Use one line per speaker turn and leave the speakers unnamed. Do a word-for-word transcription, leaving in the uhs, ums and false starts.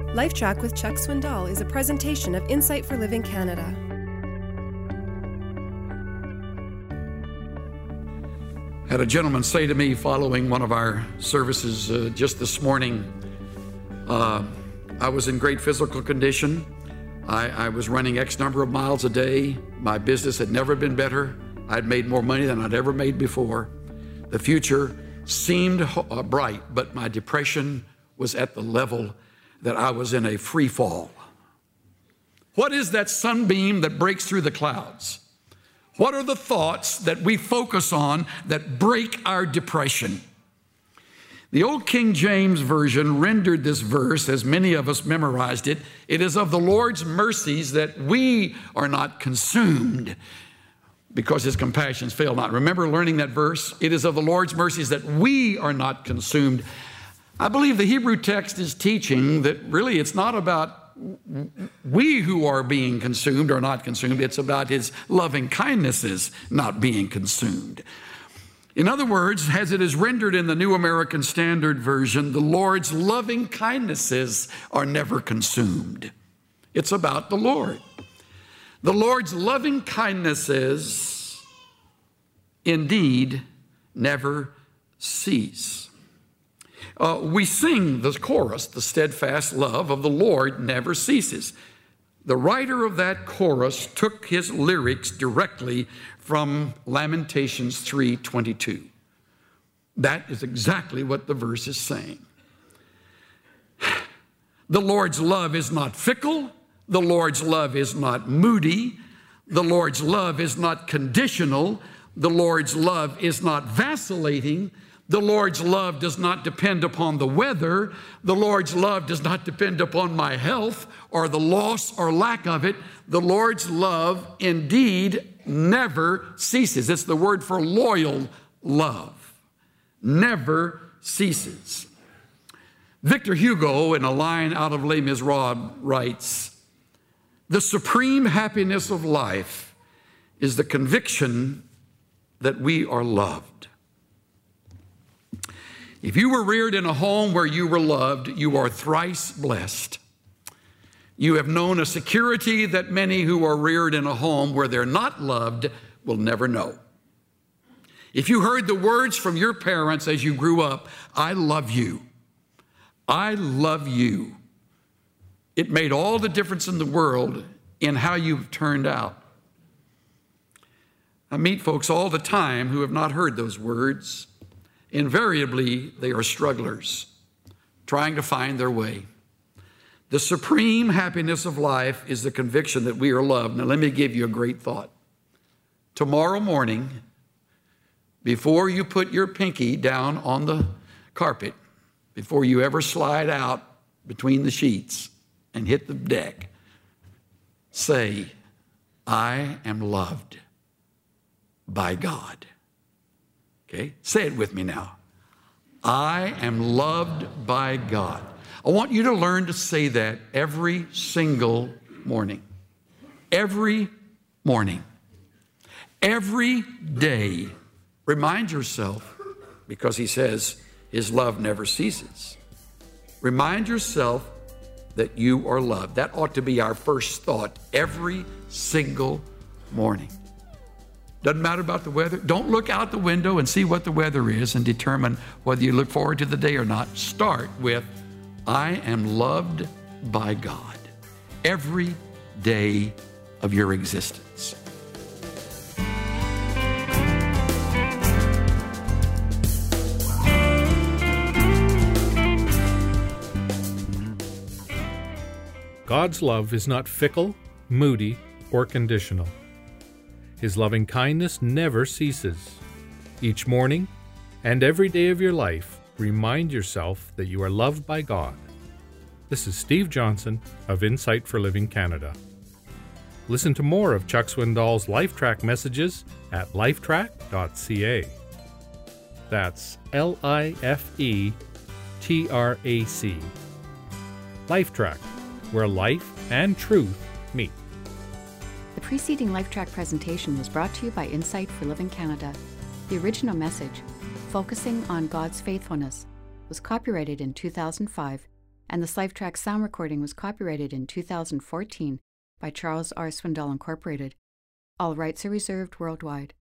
LifeTrack with Chuck Swindoll is a presentation of Insight for Living Canada.
Had a gentleman say to me following one of our services uh, just this morning, uh, I was in great physical condition. I, I was running X number of miles a day. My business had never been better. I'd made more money than I'd ever made before. The future seemed uh, bright, but my depression was at the level that I was in a free fall. What is that sunbeam that breaks through the clouds? What are the thoughts that we focus on that break our depression? The old King James Version rendered this verse, as many of us memorized it, it is of the Lord's mercies that we are not consumed, because his compassions fail not. Remember learning that verse? It is of the Lord's mercies that we are not consumed. I believe the Hebrew text is teaching that really it's not about we who are being consumed or not consumed. It's about his loving kindnesses not being consumed. In other words, as it is rendered in the New American Standard Version, the Lord's loving kindnesses are never consumed. It's about the Lord. The Lord's loving kindnesses indeed never cease. Uh, we sing the chorus, the steadfast love of the Lord never ceases. The writer of that chorus took his lyrics directly from Lamentations three twenty-two. That is exactly what the verse is saying. The Lord's love is not fickle. The Lord's love is not moody. The Lord's love is not conditional. The Lord's love is not vacillating. The Lord's love does not depend upon the weather. The Lord's love does not depend upon my health or the loss or lack of it. The Lord's love indeed never ceases. It's the word for loyal love. Never ceases. Victor Hugo, in a line out of Les Miserables, writes, "The supreme happiness of life is the conviction that we are loved." If you were reared in a home where you were loved, you are thrice blessed. You have known a security that many who are reared in a home where they're not loved will never know. If you heard the words from your parents as you grew up, "I love you. I love you," it made all the difference in the world in how you've turned out. I meet folks all the time who have not heard those words. Invariably, they are strugglers trying to find their way. The supreme happiness of life is the conviction that we are loved. Now, let me give you a great thought. Tomorrow morning, before you put your pinky down on the carpet, before you ever slide out between the sheets and hit the deck, say, "I am loved by God." Okay, say it with me now. I am loved by God. I want you to learn to say that every single morning. Every morning. Every day. Remind yourself, because he says his love never ceases. Remind yourself that you are loved. That ought to be our first thought every single morning. Doesn't matter about the weather. Don't look out the window and see what the weather is and determine whether you look forward to the day or not. Start with, I am loved by God every day of your existence.
God's love is not fickle, moody, or conditional. His loving kindness never ceases. Each morning and every day of your life, remind yourself that you are loved by God. This is Steve Johnson of Insight for Living Canada. Listen to more of Chuck Swindoll's LifeTrack messages at lifetrack dot c a. That's L I F E T R A C. LifeTrack, where life and truth meet.
The preceding LifeTrack presentation was brought to you by Insight for Living Canada. The original message, focusing on God's faithfulness, was copyrighted in two thousand five and this LifeTrack sound recording was copyrighted in two thousand fourteen by Charles R. Swindoll Incorporated. All rights are reserved worldwide.